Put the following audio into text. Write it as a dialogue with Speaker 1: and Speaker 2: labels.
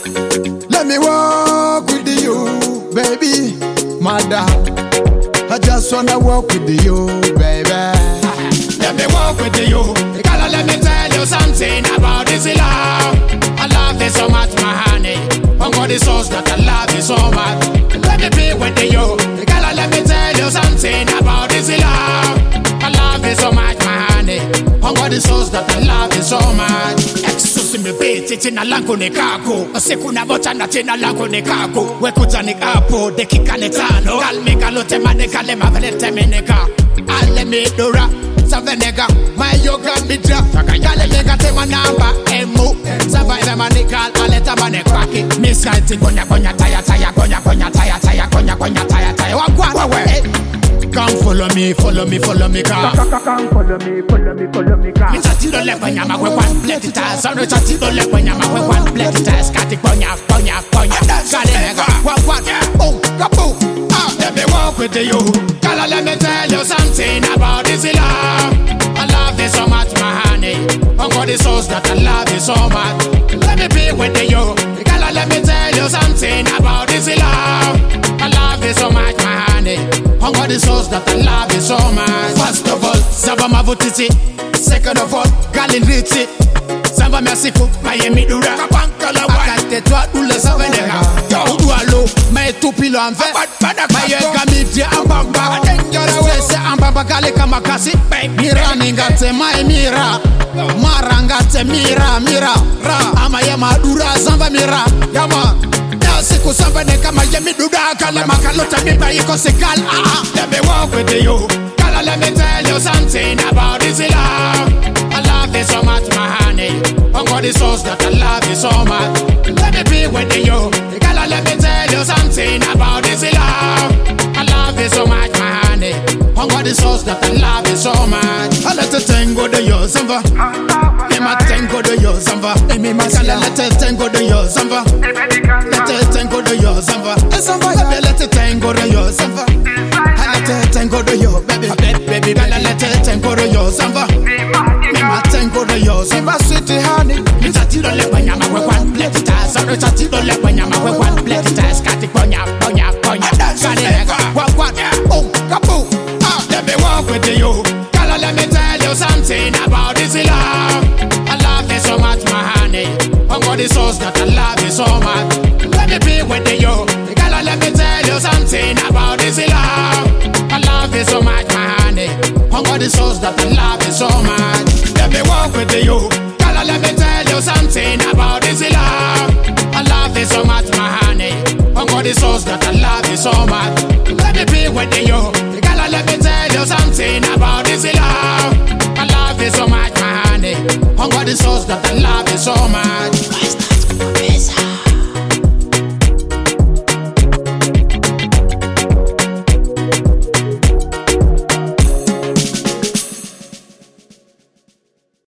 Speaker 1: Let me walk with you, baby, mother. I just wanna walk with you, baby.
Speaker 2: Let me walk with you. Girl, let me tell you something about this love. I love you so much, my honey. On God the source that I love you so much. Let me be with you. Girl, let me tell you something about this love. I love you so much, my honey. On God the source that I love you so much. Exusimibeti tina langu ni kako. Siku na mocha na tina langu ni kako. Wekuta ni kapo, dekika ni tano. Kalmika lote maneka le mavelete meneka. Ale mi dura. Savenega, my yoga midra. Kale mega te manamba emu. Sava eve manikal aleta mane kwaki. Miss Kati gonya gonya taya taya gonya gonya taya taya gonya gonya taya taya. Wagwa. Come follow me, follow me, follow me, car.
Speaker 3: Come follow me, follow me, follow me, car.
Speaker 2: Me chatty don't let when I'm a one plate it as. I don't chatty don't let when I'm a one plate it as. Kati gonya gonya gonya. Kale mega, wagwa. Oh, kapu. Let me walk with you. Kala, let me tell you something about this love. I love you so much, my honey. On God the source that I love you so much. Let me be with you. Kala, let me tell you something about this love. I love you so much, my honey. On God the source that I love you so much. First of all, Saba Mavutiti. Second of all, Galin Ritchie. Samba Mexico, Miami Dura. Kapankala, Wakate, Ula Savenega. Udualo, my two pillow and vet. My Gamidia and Bamba. Stress and Baba Galika Makasi. Miraningate, my Mira. Marangate, Mira. Amayama Dura, Samba Mira. Yama. Siku samba neka Miami Dura. Kala makalota miba yiko sikal. Let me walk with you. Kala, let me tell you something about this love. I love you so much, my honey. On God the source that I love you so much. Let me be with you. Girl, let me tell you something about this love. I love you so much, my honey. On God the source that I love you so much. I let the tango do your samba. Ema tango do your samba. Emi masala let the tango do your samba. Let the tango do your samba. Let the tango do your samba. Let the tango do your baby. Baby, let the tango do your samba. Ema tango do your samba.
Speaker 1: City honey,
Speaker 2: Me chatty don't let when I'm a one plate it as. I don't chatty don't let when I'm a one plate it as. Kati gonya gonya gonya. Kale mega wagwa. Oh kapu. Let me walk with you. Kala, let me tell you something about this love. I love you so much, my honey. On God the source that I love you so much. Let me be with you. Kala, let me tell you something about this love. I love you so much, my honey. On God the source that I love you so much. Let me walk with you. Kala, let me tell you something about this love. I love you so much, my honey. On God the source that I love you so much. Let me be with you. Kala, let me tell you something about this love. I love you so much, my honey. On God the source that I love you so much.